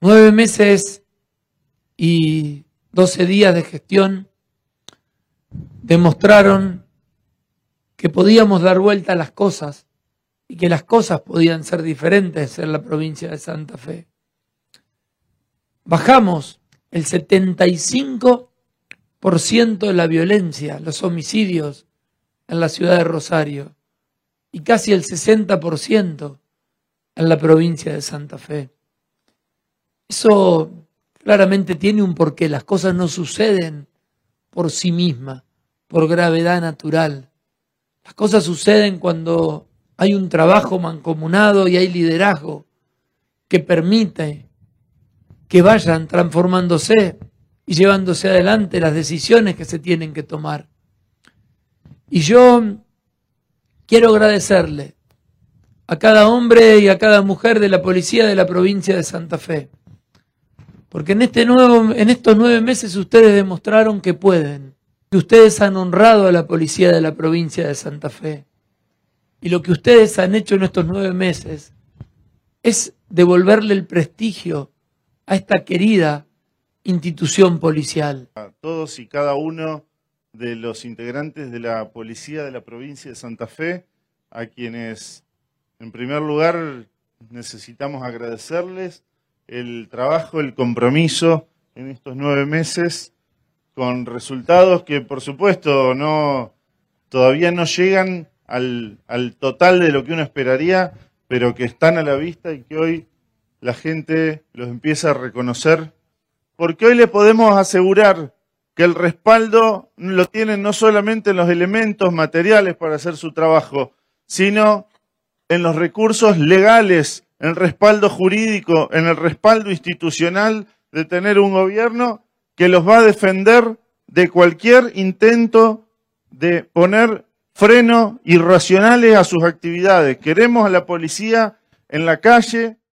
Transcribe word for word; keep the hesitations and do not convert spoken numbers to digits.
Nueve meses y doce días de gestión demostraron que podíamos dar vuelta a las cosas y que las cosas podían ser diferentes en la provincia de Santa Fe. Bajamos el setenta y cinco por ciento de la violencia, los homicidios en la ciudad de Rosario y casi el sesenta por ciento en la provincia de Santa Fe. Eso claramente tiene un porqué. Las cosas no suceden por sí mismas, por gravedad natural. Las cosas suceden cuando hay un trabajo mancomunado y hay liderazgo que permite que vayan transformándose y llevándose adelante las decisiones que se tienen que tomar. Y yo quiero agradecerle a cada hombre y a cada mujer de la policía de la provincia de Santa Fe, porque en, este nuevo, en estos nueve meses ustedes demostraron que pueden, que ustedes han honrado a la policía de la provincia de Santa Fe. Y lo que ustedes han hecho en estos nueve meses es devolverle el prestigio a esta querida institución policial. A todos y cada uno de los integrantes de la policía de la provincia de Santa Fe, a quienes en primer lugar necesitamos agradecerles el trabajo, el compromiso en estos nueve meses, con resultados que por supuesto no todavía no llegan al, al total de lo que uno esperaría, pero que están a la vista y que hoy la gente los empieza a reconocer, porque hoy le podemos asegurar que el respaldo lo tienen no solamente en los elementos materiales para hacer su trabajo, sino en los recursos legales, en el respaldo jurídico, en el respaldo institucional de tener un gobierno que los va a defender de cualquier intento de poner freno irracionales a sus actividades. Queremos a la policía en la calle,